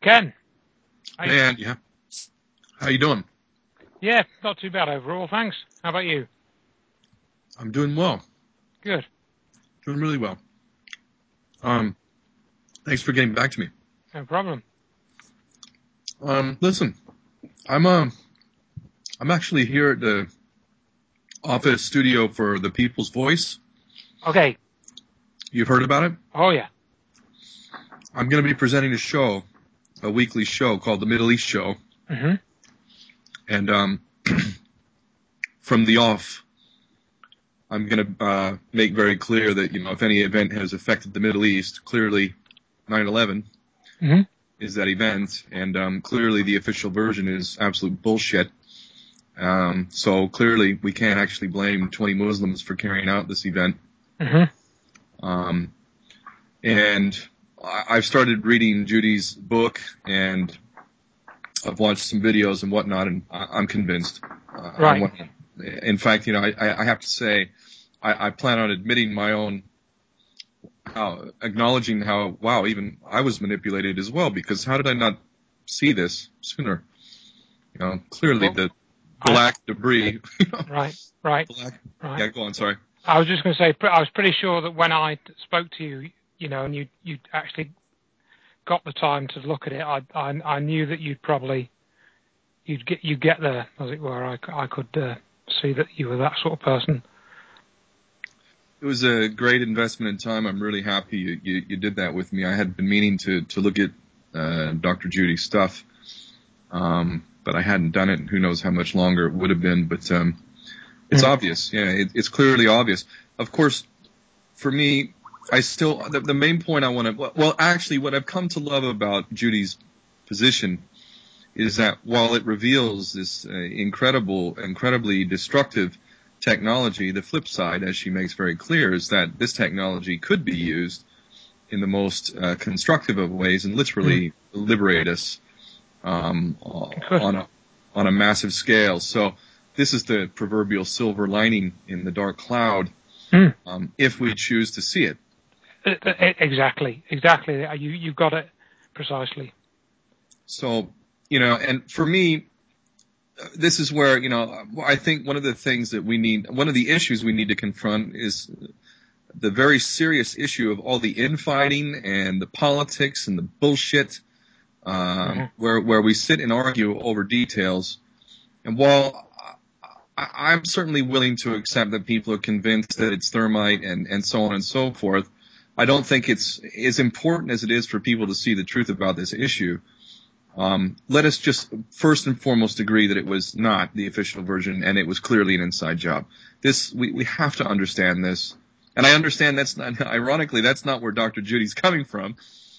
Ken. Hey, Andy. Yeah. How you doing? Yeah, not too bad overall, thanks. How about you? I'm doing well. Good. Doing really well. Thanks for getting back to me. No problem. Listen, I'm actually here at the office studio for The People's Voice. Okay. You've heard about it? Oh, yeah. I'm going to be presenting a weekly show called The Middle East Show. Mm-hmm. And from the off, I'm going to make very clear that, if any event has affected the Middle East, clearly 9/11 Mm-hmm. is that event, and clearly the official version is absolute bullshit. So clearly we can't actually blame 20 Muslims for carrying out this event. Mm-hmm. And I've started reading Judy's book, and I've watched some videos and whatnot, and I'm convinced. Right. In fact, I have to say, I plan on admitting my own, acknowledging how, wow, even I was manipulated as well, because how did I not see this sooner? Clearly the black debris. Right. Yeah, go on, sorry. I was just going to say, I was pretty sure that when I spoke to you, and you actually got the time to look at it, I knew that you'd get there, as it were. I could see that you were that sort of person. It was a great investment in time. I'm really happy you did that with me. I had been meaning to look at Dr. Judy's stuff, but I hadn't done it, and who knows how much longer it would have been. But it's obvious. Yeah, it's clearly obvious. Of course, for me, the main point I want to, well, actually, what I've come to love about Judy's position is that while it reveals this incredibly destructive technology, the flip side, as she makes very clear, is that this technology could be used in the most constructive of ways and literally liberate us on a massive scale. So this is the proverbial silver lining in the dark cloud, if we choose to see it. Exactly. You got it precisely. So, and for me, this is where, I think one of the issues we need to confront is the very serious issue of all the infighting and the politics and the bullshit, where we sit and argue over details. And while I'm certainly willing to accept that people are convinced that it's thermite and so on and so forth, I don't think it's as important as it is for people to see the truth about this issue. Let us just first and foremost agree that it was not the official version, and it was clearly an inside job. We have to understand this. And I understand ironically, that's not where Dr. Judy's coming from.